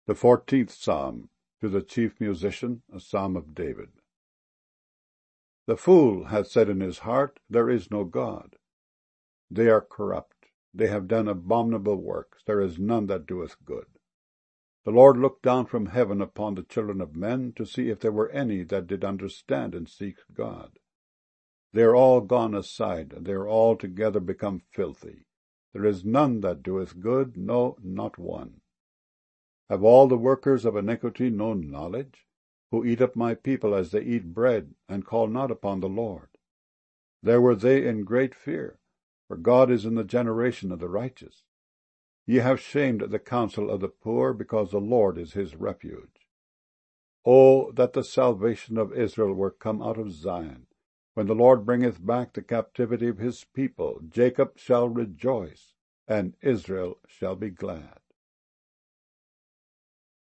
The 14th Psalm, to the chief musician, a psalm of David. The fool hath said in his heart, There is no God. They are corrupt, they have done abominable works, there is none that doeth good. The Lord looked down from heaven upon the children of men, to see if there were any that did understand and seek God. They are all gone aside, they are altogether become filthy. There is none that doeth good, no, not one. Have all the workers of iniquity no knowledge, who eat up my people as they eat bread, and call not upon the Lord? There were they in great fear, for God is in the generation of the righteous. Ye have shamed the counsel of the poor, because the Lord is his refuge. O that the salvation of Israel were come out of Zion! When the Lord bringeth back the captivity of his people, Jacob shall rejoice, and Israel shall be glad.